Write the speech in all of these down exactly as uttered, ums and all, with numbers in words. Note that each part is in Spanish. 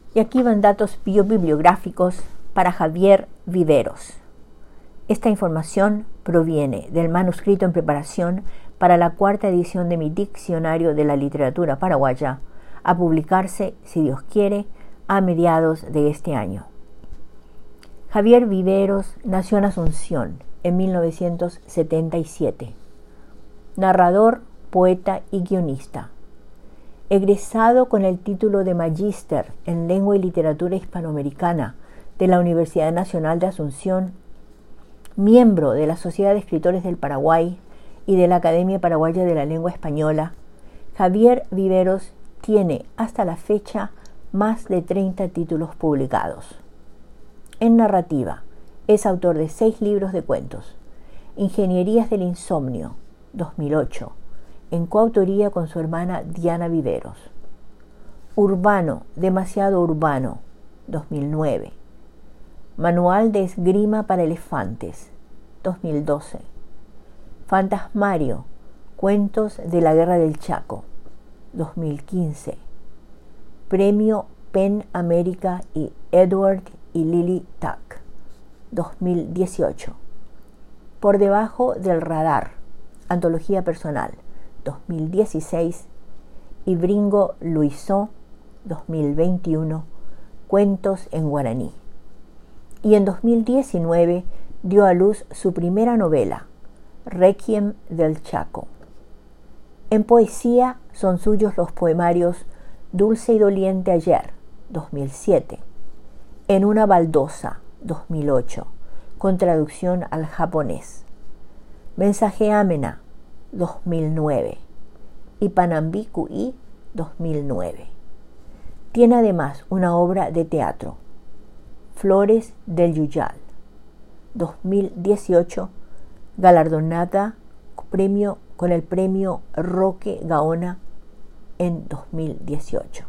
Y aquí van datos biobibliográficos para Javier Viveros. Esta información proviene del manuscrito en preparación para la cuarta edición de mi Diccionario de la Literatura Paraguaya, a publicarse, si Dios quiere, a mediados de este año. Javier Viveros nació en Asunción en mil novecientos setenta y siete. Narrador, poeta y guionista. Egresado con el título de Magíster en Lengua y Literatura Hispanoamericana de la Universidad Nacional de Asunción, miembro de la Sociedad de Escritores del Paraguay y de la Academia Paraguaya de la Lengua Española, Javier Viveros tiene hasta la fecha más de treinta títulos publicados. En narrativa, es autor de seis libros de cuentos: Ingenierías del Insomnio, dos mil ocho, en coautoría con su hermana Diana Viveros; Urbano, demasiado urbano, dos mil nueve; Manual de esgrima para elefantes, dos mil doce; Fantasmario, cuentos de la Guerra del Chaco, dos mil quince; Premio PEN América y Edward y Lily Tuck, dos mil dieciocho; Por debajo del radar, antología personal, dos mil dieciséis; y Bringo Luisó, dos mil veintiuno, cuentos en guaraní. Y en dos mil diecinueve dio a luz su primera novela, Requiem del Chaco. En poesía son suyos los poemarios Dulce y doliente ayer, dos mil siete; En una baldosa, dos mil ocho, con traducción al japonés; Mensaje Amena, dos mil nueve; y Panambi Cuí, dos mil nueve. Tiene además una obra de teatro, Flores del Yuyal, dos mil dieciocho, galardonada premio, con el premio Roque Gaona en dos mil dieciocho.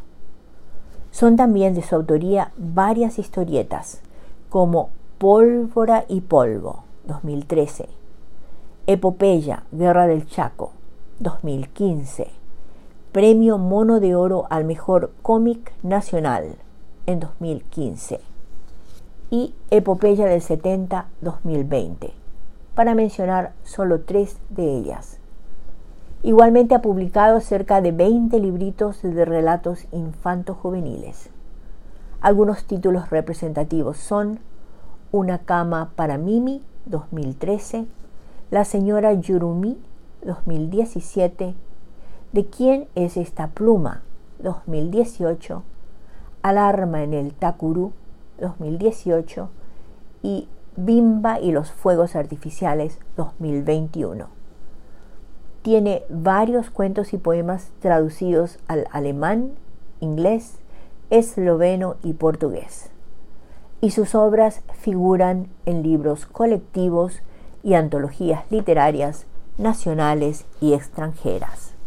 Son también de su autoría varias historietas, como Pólvora y Polvo, dos mil trece; Epopeya, Guerra del Chaco, dos mil quince; Premio Mono de Oro al Mejor Cómic Nacional en dos mil quince; y Epopeya del setenta, dos mil veinte, para mencionar solo tres de ellas. Igualmente ha publicado cerca de veinte libritos de relatos infanto-juveniles. Algunos títulos representativos son Una cama para Mimi, dos mil trece; La señora Yurumi, dos mil diecisiete; ¿De quién es esta pluma?, dos mil dieciocho; Alarma en el Tacurú, dos mil dieciocho; y Bimba y los fuegos artificiales, dos mil veintiuno. Tiene varios cuentos y poemas traducidos al alemán, inglés, esloveno y portugués. Y sus obras figuran en libros colectivos y antologías literarias nacionales y extranjeras.